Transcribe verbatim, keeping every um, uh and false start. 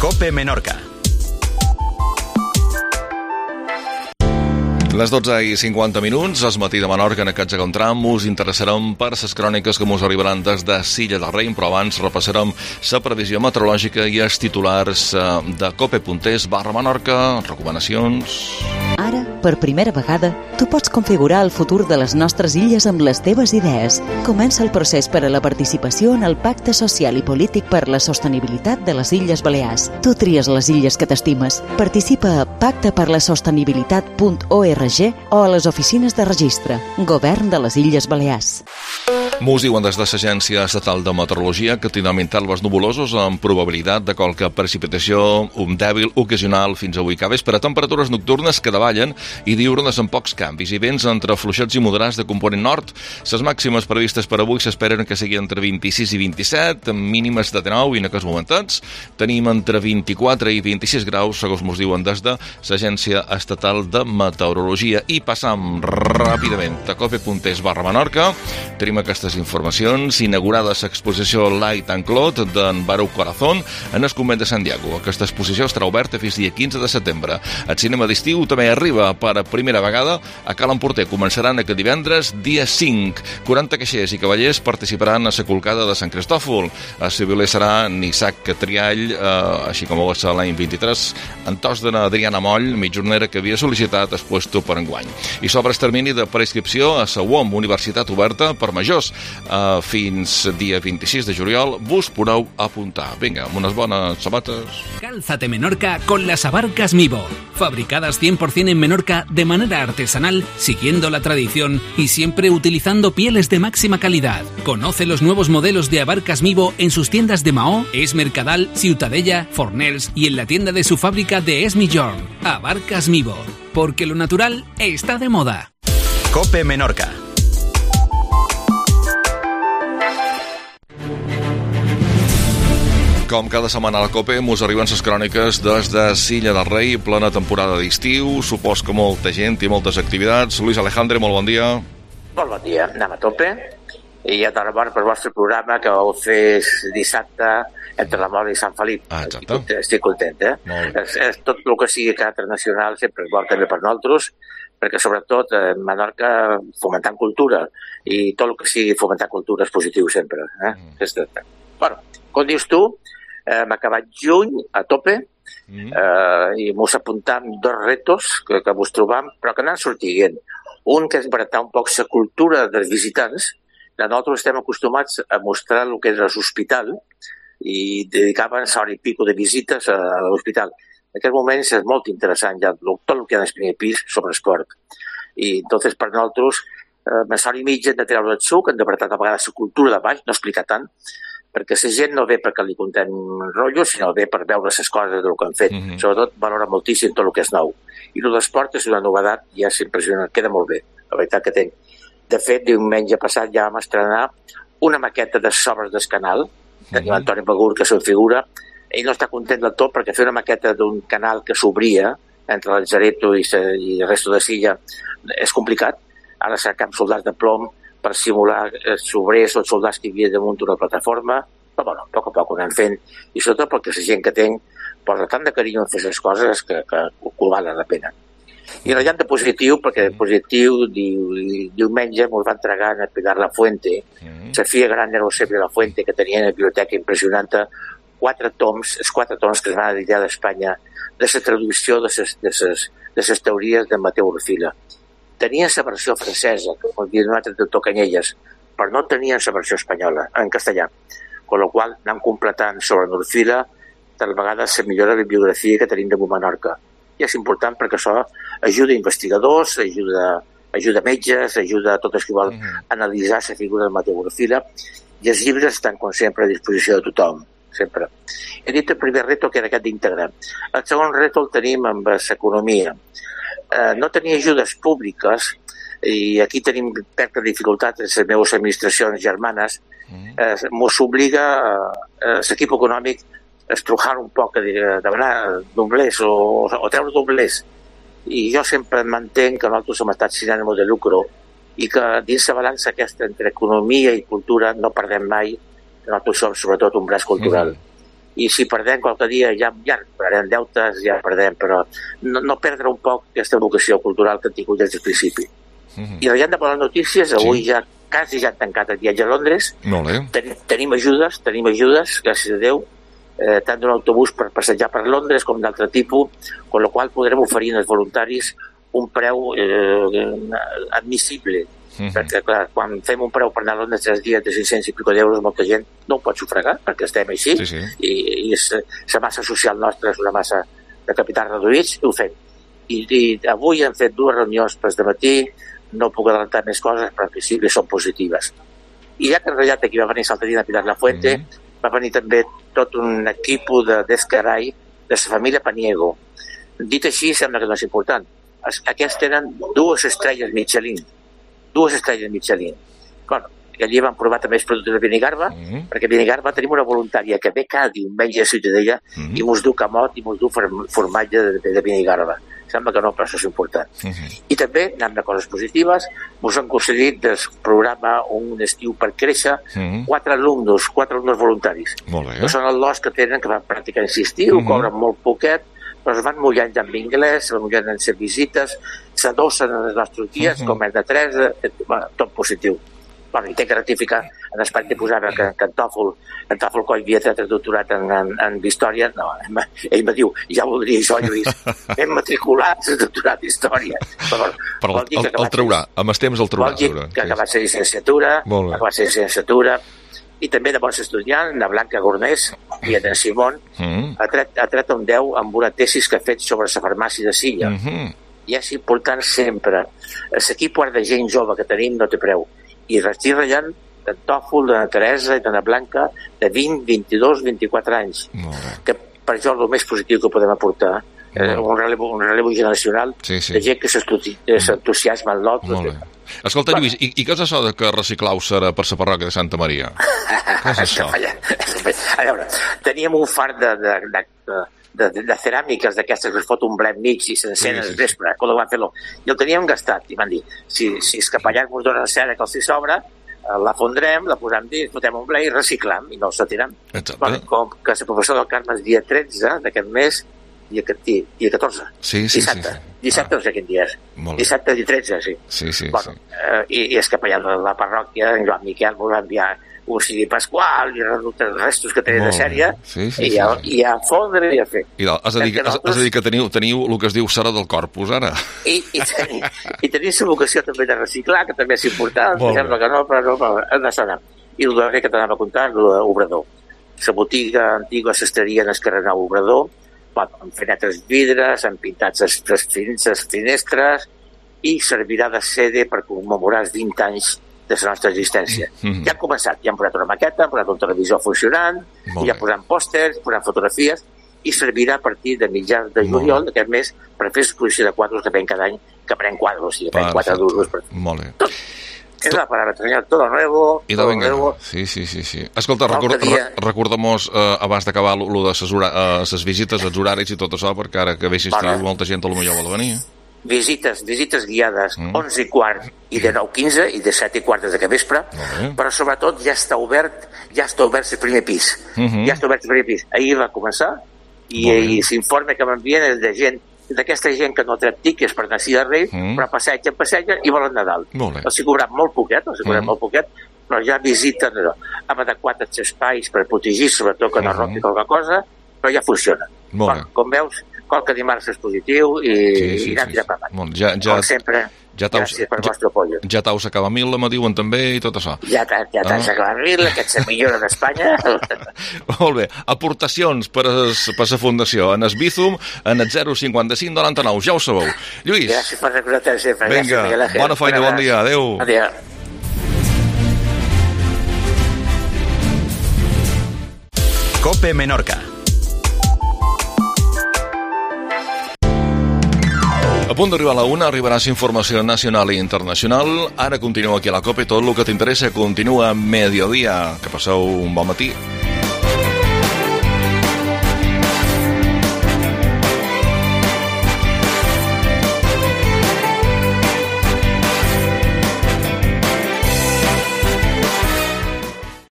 COPE Menorca. Les dotze i cinquanta minuts, al matí de Menorca, en aquest segon tram, us interessarem per les cròniques que us arribaran des de Silla del Rei, però abans repassarem la previsió meteorològica i els titulars de cope.es barra Menorca, recomanacions... Ara, per primera vegada, tu pots configurar el futur de les nostres illes amb les teves idees. Comença el procés per a la participació en el Pacte Social i Polític per la Sostenibilitat de les Illes Balears. Tu tries les illes que t'estimes. Participa a pacte per la sostenibilitat punt org o a les oficines de registre. Govern de les Illes Balears. Mos diuen des de l'Agència Estatal de Meteorologia que tindran intervals nuvolosos amb probabilitat de qualque precipitació, un dèbil ocasional fins avui que vespre, temperatures nocturnes que davallen i diurnes amb pocs canvis i vents entre fluixets i moderats de component nord. Les màximes previstes per avui s'esperen que siguin entre vint-i-sis i vint-i-set, amb mínimes de dinou i en aquests momentats tenim entre vint-i-quatre i vint-i-sis graus, segons mos diuen des de l'Agència Estatal de Meteorologia. I passam ràpidament a cope.es barra Menorca. Tenim aquestes informacions. Inaugurada l'exposició Light and Cloth d'en Baró Corazón en el convent de Sant Diego. Aquesta exposició estarà oberta fins dia quinze de setembre. El cinema d'estiu també arriba per a primera vegada a Cal Emporter. Començaran aquest divendres, dia cinc. quaranta caixers i cavallers participaran a la colcada de Sant Cristòfol. El civiler serà Nissac Catriall, eh, així com va ser l'any vint-i-tres, en tos d'Adriana Moll, mitjornera que havia sol·licitat el puesto per enguany. I sobre el termini de prescripció a la U O M, Universitat Oberta per Majors, Uh, fins dia vint-i-sis de juliol vos podeu apuntar. Vinga, amb unes bones sabates. Cálzate Menorca con las abarcas Mivo, fabricadas cien por ciento en Menorca de manera artesanal, siguiendo la tradición y siempre utilizando pieles de máxima calidad. Conoce los nuevos modelos de abarcas Mivo en sus tiendas de Maó, Es Mercadal, Ciutadella, Fornells y en la tienda de su fábrica de Es Millorn. Abarcas Mivo, porque lo natural está de moda. COPE Menorca. Com cada setmana a la COPE, mos arriben les cròniques des de Silla del Rei, plena temporada d'estiu, supos que molta gent i moltes activitats. Luis Alejandre, molt bon dia. Molt bon dia, anem a tope. I ja t'ha rebat pel vostre programa que vau fer dissabte entre la Mola i Sant Felip. Ah, exacte. Estic, estic content, eh? És, és, tot el que sigui caràcter nacional sempre és bo també per nosaltres, perquè sobretot a Menorca fomentant cultura, i tot el que sigui fomentar cultura és positiu sempre. Eh? Mm. Aquesta... Bueno, com dius tu, eh, hem acabat juny a tope, mm. eh, i mos apuntam dos retos que, que mos trobam, però que anem sortint. Un que és baratar un poc la cultura dels visitants. Nosaltres estem acostumats a mostrar el que és l'hospital i dedicaven hora i pico de visites a, a l'hospital. En aquests moments és molt interessant ja tot el que hi ha en el primer pis sobre esport. I entonces per nosaltres, eh, més hora i mitja hem de treure el suc, hem de baratar a vegades la cultura de baix, no explicar tant, perquè la gent no ve perquè li contem rotllos, sinó ve per veure les coses del que han fet. Mm-hmm. Sobretot valora moltíssim tot el que és nou. I el d'esport és una novedat, ja és impressionant, queda molt bé, la veritat que tinc. De fet, diumenge passat ja vam estrenar una maqueta de sobres del canal, tenim mm-hmm. Antoni Begur, que se'n figura. Ell no està content del tot perquè fer una maqueta d'un canal que s'obria entre l'Alzareto i, i el resto de Silla és complicat. Ara cercam soldats de plom per simular els obrers o els soldats que hi havia damunt d'una plataforma, però bueno, a poc a poc ho anem fent, i sobretot perquè la gent que tinc posa tant de carinyo en fer les coses que, que ho valen la pena. I ratllant de positiu, perquè positiu diu, diumenge ens va entregar a Pilar La Fuente, mm. la filla gran Eusebio La Fuente, que tenia una biblioteca impressionant, quatre toms, els quatre toms que es van editar d'Espanya, de la traducció de les de ses, de ses teories de Mateu Orfila. Tenien la versió francesa, que vol dir un altre doctor Canyelles, però no tenien la versió espanyola, en castellà. Con la qual anem completant sobre Orfila, tal vegada la millor bibliografia que tenim de Menorca. I és important perquè això ajuda investigadors, ajuda, ajuda metges, ajuda a tots els que volen mm-hmm. analitzar la figura de Mateu Orfila, i els llibres estan, com sempre, a disposició de tothom. Sempre. He dit el primer reto, que era aquest d'integrar. El segon reto el tenim amb l'economia. Eh, no tenia ajudes públiques, i aquí tenim certa dificultat en les meves administracions germanes, eh, mos obliga eh, l'equip econòmic a estrujar un poc, a demanar doblers o, o treure doblers. I jo sempre mantenc que nosaltres hem estat sin ànimo de lucro i que dins la balança aquesta entre economia i cultura no perdem mai, que nosaltres som sobretot un braç cultural. Mm-hmm. i si perdem qualque dia ja, ja perdem deutes, ja perdem, però no, no perdre un poc aquesta vocació cultural que hem tingut des del principi. Mm-hmm. I veient de les notícies, avui sí. ja quasi ja han tancat el viatge a Londres. Ten, tenim ajudes, tenim ajudes, gràcies a Déu, eh, tant d'un autobús per passejar per Londres com d'altre tipus, amb la qual podrem oferir als voluntaris un preu eh, admissible. Mm-hmm. Perquè, clar, quan fem un preu per anar a Londres tres dies de cinc-cents i pico d'euros, molta gent no ho pot sufragar, perquè estem així, sí, sí. i, i és, la massa social nostra és una massa de capitals reduïts, i ho fem. I, i avui hem fet dues reunions per de matí, no puc adelantar més coses, però en principi són positives. I ja que en realitat aquí va venir Saltadina Pilar La Fuente, mm-hmm. va venir també tot un equip d'Escarai de la família Paniego. Dit així, sembla que no és important. Aquests tenen dues estrelles Michelin, dues estrelles Michelin. Bueno, allí vam provar també els productes de Benigarba, mm-hmm. perquè a Benigarba tenim una voluntària que ve cada diumenge a Ciutadella mm-hmm. i mos du camot i mos du formatge de, de, de Benigarba. Sembla que no, però això és important. Mm-hmm. I també, anant de coses positives, mos han concedit del programa Un estiu per créixer mm-hmm. quatre alumnes, quatre alumnes voluntaris. Molt bé. Que són els lots que tenen, que van practicar en estiu, mm-hmm. cobren molt poquet, però es van mullant amb anglès, es van mullant en les visites, s'adossen en els nostres dies, uh-huh. com és de tres, bueno, tot positiu. Bueno, i té que ratificar, en espai que posava que, que en Tòfol, en Tòfol Coll havia tret el doctorat en, en, en Història, no, ell me diu, ja voldria això, Lluís, hem matriculat el doctorat d'Història. Però, però el, el, el traurà, amb els temps el traurà. Vol dir que ha acabat la llicenciatura, ha acabat la llicenciatura, i també de bons estudiants, la Blanca Gornés i en Simón, mm. ha, tret, ha tret un deu amb una tesis que ha fet sobre la farmàcia de Silla. Mm-hmm. I és important sempre. L'equip de gent jove que tenim no té preu. I estic ratllant d'en Tòfol, de la Teresa i de la Blanca de vint, vint-i-dos, vint-i-quatre anys. Que per això el més positiu que podem aportar és un relevo, un relevo generacional sí, sí. de gent que s'entusiasma en l'ot. Escolta, Lluís, i, i què és això de que reciclau serà per la parròquia de Santa Maria? Què és això? A veure, teníem un fart de, de, de, de, de, de ceràmiques d'aquestes que es fot un blet mig i s'encenen sí, sí. al vespre, quan van fer-lo. I el teníem gastat, i van dir, si, si els capellans ens donen cera que els hi sobra, la fondrem, la posem dins, fotem un blet i reciclam, i no els retirem. Bueno, com que la professora del Carme és dia tretze d'aquest mes, dia, dia catorze, sí, sí, dissabte, sí, sí. dissabte ah. no sé quin dia és, dissabte dia tretze, sí. Sí, sí, bueno, sí. Eh, i, i és capellà de la parròquia, en Joan Miquel, va enviar un ciri pasqual i els restos que tenen de sèrie, sí, sí, i, a, sí. i a fondre i a fer. I has de dir, has, has de dir que teniu, teniu el que es diu cera del corpus, ara. I, i, teni, i tenim la vocació també de reciclar, que també és important, em sembla que no, però no, però hem de sanar. I el darrer que t'anava a contar, l'Obrador. La botiga antiga s'estaria en el carrer Nou Obrador, amb fenetres vidres, amb pintats les, les finestres, i servirà de sede per commemorar els vint anys de la nostra existència. Mm-hmm. Ja han començat, ja han posat una maqueta, han posat un televisor funcionant, i ja posant pòsters, posant fotografies, i servirà a partir de mitjans de juliol d'aquest mes per fer l'exposició de quadros que fem cada any, que pren quadros, i que pren quatre duros. Per... Molt bé. Tot. És la paraula, senyor, todo nuevo, todo nuevo. Sí, sí, sí, sí. Escolta, record, dia... recordem-nos, eh, abans d'acabar, lo de les uh, visites, els horaris i tot això, perquè ara que veixis bueno. molta gent a lo millor vol venir. Visites, visites guiades, mm. onze i quart i de nou quinze i de set i quart des de vespre, mm. però sobretot ja està obert, ja està obert el primer pis. Mm-hmm. Ja està obert el primer pis. Ahir va començar i, i l'informe que m'envien és de gent d'aquesta gent que no trep tiques per anar a Rei, mm. però passegen, passegen i volen Nadal. Els hi cobrat molt poquet, els hi cobrat mm. molt poquet, però ja visiten, no, amb adequat els espais per protegir, sobretot que no mm. rompi qualque cosa, però ja funciona. Bon, com veus, qualque dimarts és positiu i, sí, sí, i anem sí, tirant sí. Bon, ja, ja, com sempre, ja gràcies per el vostre apoyo. Ja t'has acabat mil, me diuen també, i tot això. Ja t'has ja ah. acabat mil, que ets la millora d'Espanya. Molt bé. Aportacions per a la Fundació en el Bizum, en el zero cinquanta-cinc noranta-nou, ja ho sabeu. Lluís. Gràcies per recordar sempre. Vinga, gràcies, bona feina, bon dia. Adéu. Adéu. COPE Menorca. A punt d'arribar a la una, arribarà la informació nacional i internacional. Ara continua aquí a la COPE, tot el que t'interessa continua a mediodía. Que passeu un bon matí.